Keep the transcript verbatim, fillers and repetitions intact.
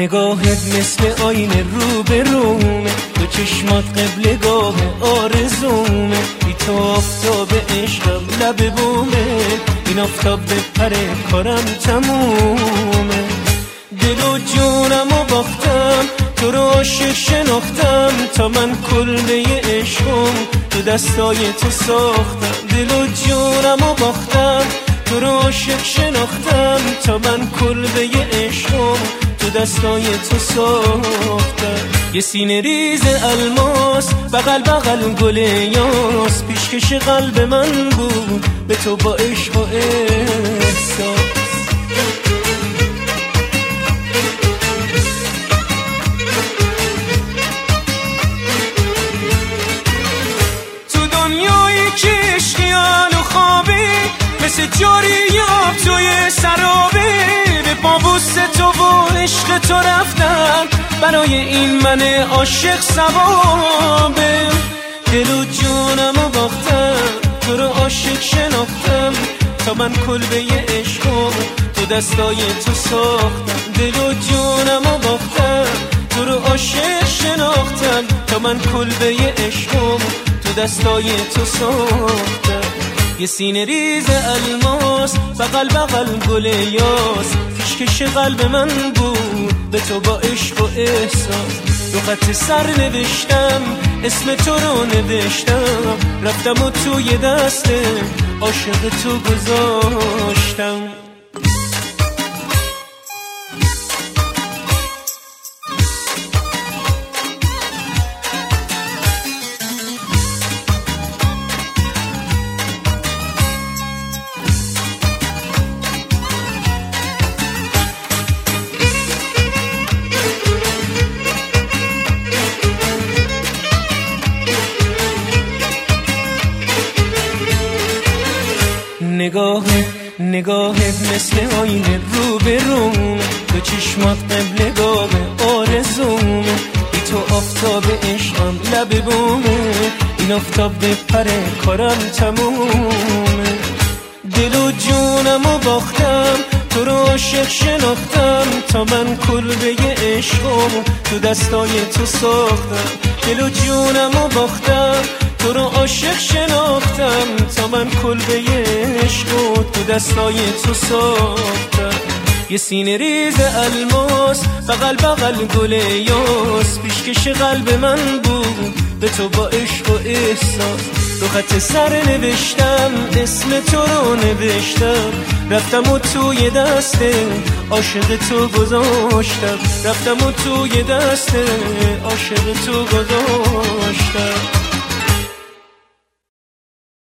نگاهت مثل آینه رو به رومه، تو چشمات قبلگاه آرزومه، بی تو آفتاب عشقم لب بومه، این آفتاب بپره کارم تمومه. دل و جونم و باختم، تو رو عاشق شناختم، تا من کلبه عشقم تو دستای تو ساختم. دل و جونم و باختم، تو رو عاشق شناختم، تا من کلبه عشقم تو دستای تو ساختم. یه سینه ریز الماس بغل بغل گل یاس، پیشکش قلب من بود به تو با عشق و احساس. تو دنیایی که عشقیان و خوابی، مثل جاری آب توی سرابی، به پابوس تو و عشق تو رفتم، برای این من عاشق ثوابه. دل و جونم و باختم، تو رو عاشق شناختم، تا من کلبه عشقم تو دستای تو ساختم. دل و جونم و باختم، تو رو عاشق شناختم، تا من کلبه عشقم تو دستای تو ساختم. یه سینه ریز الماس بغل بغل گل یاس، پیشکش قلب من بود به تو با عشق و احساس. رو خط سر نوشتم اسم تو رو نوشتم، رفتم و توی دست عاشق تو گذاشتم. نگاهت نگاهت مثل آینه رو به رومه، تو چشمات قبلگاه آرزومه، بی تو آفتاب عشقم لب بومه، این آفتاب بپره کارم تمومه. دل و جونم و باختم، تو رو عاشق شناختم، تا من کلبه عشقم تو دستای تو ساختم. دل و جونم و باختم، تو رو عاشق شناختم، تا من کلبه عشقم تو دستای تو ساختم. یه سینه ریز الماس بغل بغل گل یاس، پیشکش قلب من بود به تو با عشق و احساس. رو خط سر نوشتم اسم تو رو نوشتم، رفتم و توی دست عاشق تو گذاشتم، رفتم و توی دست عاشق تو گذاشتم.